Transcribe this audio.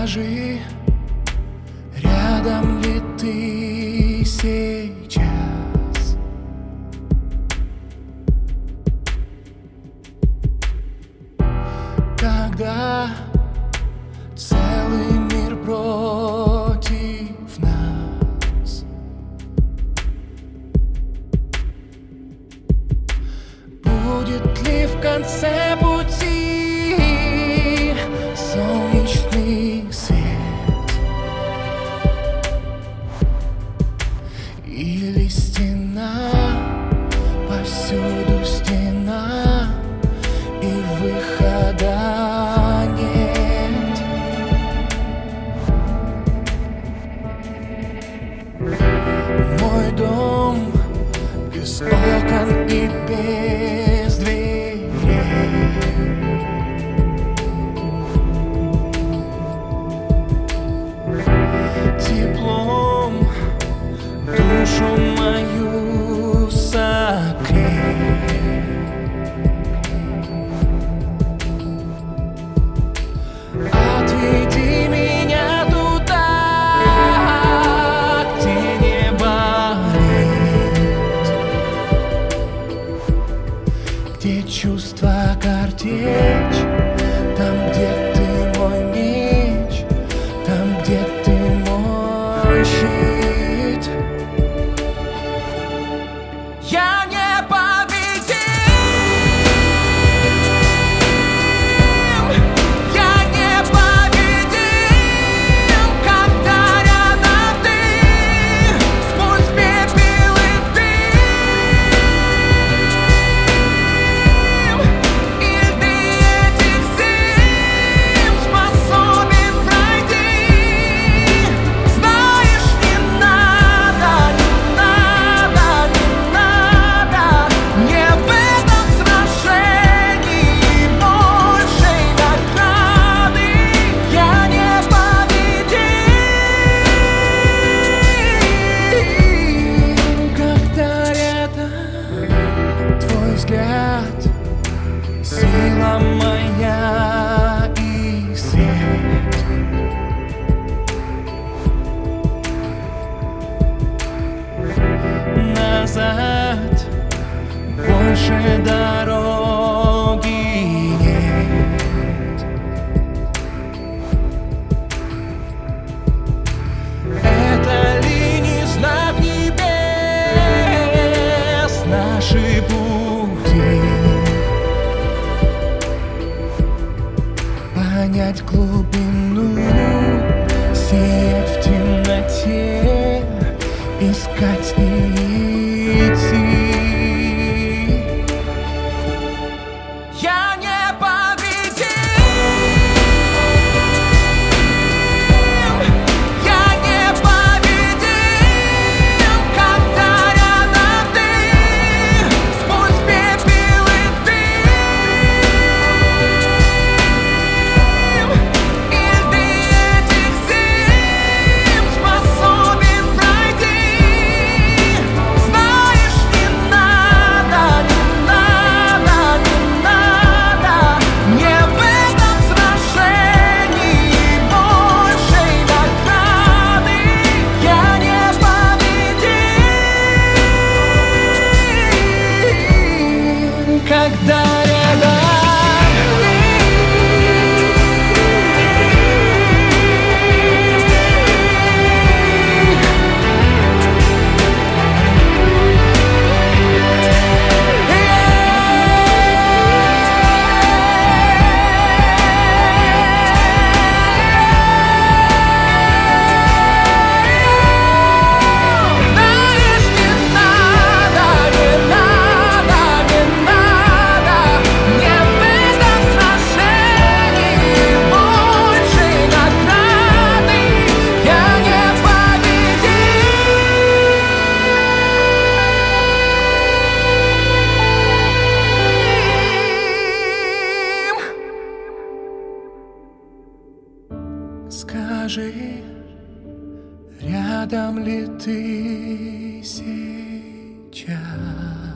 Скажи, рядом ли ты сейчас? Когда целый мир против нас, будет ли в конце пути солнечный свет или стена, повсюду стена, и выхода нет? Мой дом без окон и без дверей, теплом душу мою согрей. Отведи меня туда, где не болит, где чувства картечь, там, где ты мой меч, там, где ты мой щит. Я сила моя и свет. Назад больше дороги нет. Это ли не знак небес, наши пути? Понять глубину, сеять в темноте, искать и идти. Я непобедим, я непобедим, когда рядом ты, сквозь пепел и дым. Когда рядом скажи, рядом ли ты сейчас?